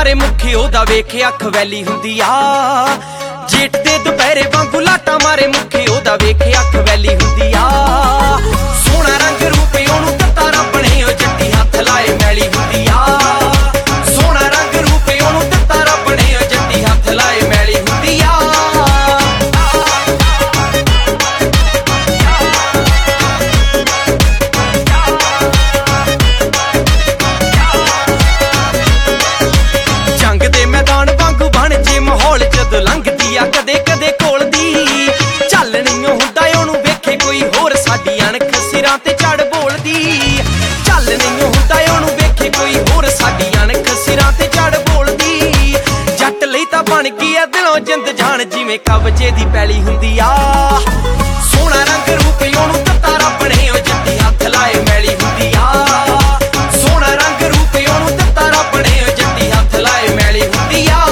ਮਾਰੇ ਮੁਖੀ ਉਹਦਾ ਵੇਖਿਆ ਖਵੈਲੀ ਹੁੰਦੀ ਆ। ਜੇਠ ਦੇ ਦੁਪਹਿਰੇ ਵਾਂਗੂ ਲਾਟਾਂ ਮਾਰੇ ਮੁਖੀ ਉਹਦਾ ਵੇਖਿਆ ਖਵੈਲੀ ਹੁੰਦੀ ਆ। ਸੋਹਣਾ ਰੰਗ ਰੂਪ ਉਹਨੂੰ ਦਿੱਤਾ ਰੱਬ ਨੇ, ਉਹ ਜੱਟੀ ਹੱਥ ਲਾਏ ਮੈਲੀ ਹੁੰਦੀ ਆ। ਸੋਹਣਾ ਰੰਗ ਰੂਪ ਉਹਨੂੰ ਦਿੱਤਾ ਰੱਬ ਨੇ, ਉਹ ਜੱਟੀ ਹੱਥ ਲਾਏ ਮੈਲੀ ਹੁੰਦੀ ਆ। ਜੰਗ ਦੇ ਮੈਦਾਨ ਵਾਂਗੂ ਬਣ ਜੇ ਮਾਹੌਲ ਜਦੋਂ ਲੰਘਦੀ ਆ ਕਦੇ ਕਦੇ ਕੋਲ ਦੀ। ਚੱਲ ਨਹੀਂ ਹੁੰਦਾ ਉਹਨੂੰ ਵੇਖੇ ਕੋਈ ਹੋਰ ਸਾਡੀ ਅਣਖ ਸਿਰਾਂ ਤੇ ਚੜ ਬੋਲਦੀ। ਚੱਲ ਨਹੀਂ ਹੁੰਦਾ ਉਹਨੂੰ ਵੇਖੇ ਕੋਈ ਹੋਰ ਸਾਡੀ ਅਣਖ ਸਿਰਾਂ ਤੇ ਚੜ ਬੋਲਦੀ। ਜੱਟ ਲਈ ਤਾਂ ਬਣ ਗਈ ਆ ਦਿਲੋਂ ਜਿੰਦ ਜਾਨ, ਜਿਵੇਂ ਕਬਜੇ ਦੀ ਪੈਲੀ ਹੁੰਦੀ ਆ। ਸੋਹਣਾ ਰੰਗ ਰੂਪ ਉਹਨੂੰ ਦਿੱਤਾ ਰੱਬ ਨੇ, ਉਹ ਜੱਟੀ ਹੱਥ ਲਾਏ ਮੈਲੀ ਹੁੰਦੀ ਆ। ਸੋਹਣਾ ਰੰਗ ਰੂਪ ਉਹਨੂੰ ਦਿੱਤਾ ਰੱਬ ਨੇ, ਉਹ ਜੱਟੀ ਹੱਥ ਲਾਏ ਮੈਲੀ ਹੁੰਦੀ ਆ।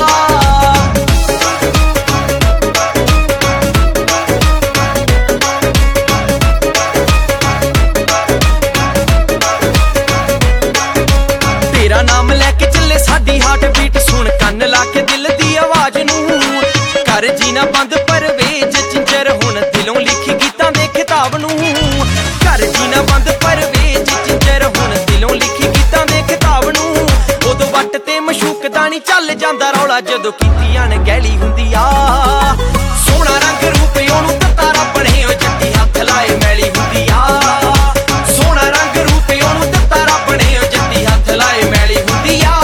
ਤੇਰਾ ਨਾਮ ਲੈ ਕੇ ਚੱਲੇ ਸਾਡੀ ਹਾਰਟ ਬੀਟ, ਸੁਣ ਕੰਨ ਲਾ ਕੇ ਦਿਲ ਦੀ ਆਵਾਜ਼ ਨੂੰ। ਕਰ ਜੀਣਾ ਬੰਦ ਪਰਵੇਜ ਚਿੰਚਰ ਹੁਣ ਦਿਲੋਂ ਲਿਖੀ ਗੀਤਾਂ ਦੇ ਖਿਤਾਬ ਨੂੰ। ਕਰ ਜੀਣਾ ਬੰਦ ਪਰਵੇਜ ਚਿੰਚਰ ਹੁਣ ਦਿਲੋਂ ਲਿਖੀ ਗੀਤਾਂ ਦੇ ਖਿਤਾਬ ਨੂੰ। ਉਦੋਂ ਵੱਟ ਤੇ ਮਸ਼ੂਕ ਦਾ ਨੀ ਚੱਲ ਜਾਂਦਾ ਰੌਲਾ, ਜਦੋਂ ਕੀਤੀ ਅਣਗਹਿਲੀ ਹੁੰਦੀ ਆ। ਸੋਹਣਾ ਰੰਗ ਰੂਪ ਉਹਨੂੰ ਦਿੱਤਾ ਰੱਬ ਨੇ, ਉਹ ਜੱਟੀ ਹੱਥ ਲਾਏ ਮੈਲੀ ਹੁੰਦੀ ਆ। ਸੋਹਣਾ ਰੰਗ ਰੂਪ ਉਹਨੂੰ ਦਿੱਤਾ ਰੱਬ ਨੇ, ਉਹ ਜੱਟੀ ਹੱਥ ਲਾਏ ਮੈਲੀ ਹੁੰਦੀ ਆ।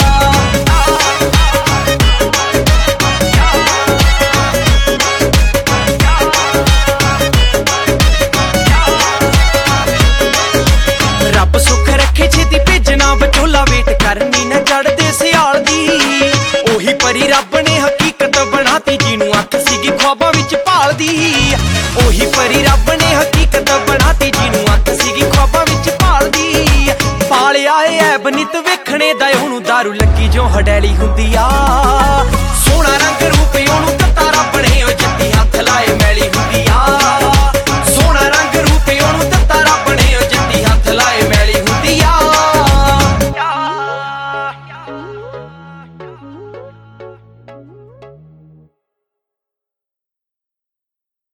ਰੱਬ ਸੁੱਖ ਰੱਖੇ ਛੇਤੀ ਭੇਜਣਾ ਵਿਚੋਲਾ, ਵੇਟ ਕਰਨੀ ਨਾ ਚੜਦੇ ਸਿਆਲ ਦੀ। ਉਹੀ ਪਰੀ ਰੱਬ ਨੇ ਹਕੀਕਤ ਬਣਾਤੀ, ਜਿਹਨੂੰ ਅੱਖ ਸੀਗੀ ਖ਼ਵਾਬਾਂ ਵਿੱਚ ਭਾਲਦੀ। ਉਹੀ ਪਰੀ ਰੱਬ ਨੇ ਹਕੀਕਤ ਬਣਾਤੀ, ਜਿਹਨੂੰ ਅੱਖ ਸੀਗੀ ਖ਼ਵਾਬਾਂ ਵਿੱਚ ਭਾਲਦੀ। ਪਾਲਿਆ ਏ ਐਬ ਨਿਤ ਵੇਖਣੇ ਦਾ ਉਹਨੂੰ, ਦਾਰੂ ਲੱਗੀ ਜੋ ਹਡੈਲੀ ਹੁੰਦੀ ਆ। ਸੋਹਣਾ ਰੰਗ ਰੂਪ ਉਹਨੂੰ